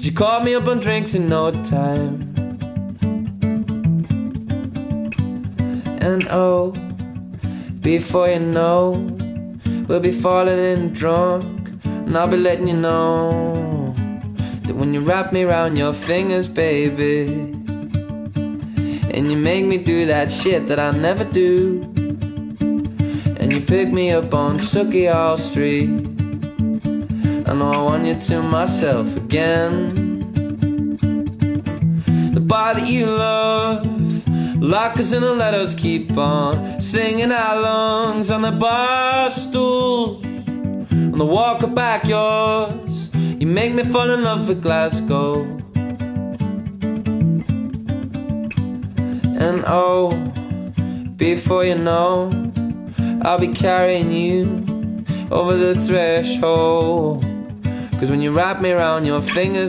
She caught me up on drinks in no time. And oh, before you know, we'll be falling in drunk. And I'll be letting you know that when you wrap me around your fingers, baby, and you make me do that shit that I never do, and you pick me up on Sukiya Street, I know I want you to myself again. The bar that you love, lockers and the letters keep on singing our lungs on the bar stools, on the walker back yours. You make me fall in love with Glasgow. And oh, before you know, I'll be carrying you over the threshold. 'Cause when you wrap me around your fingers,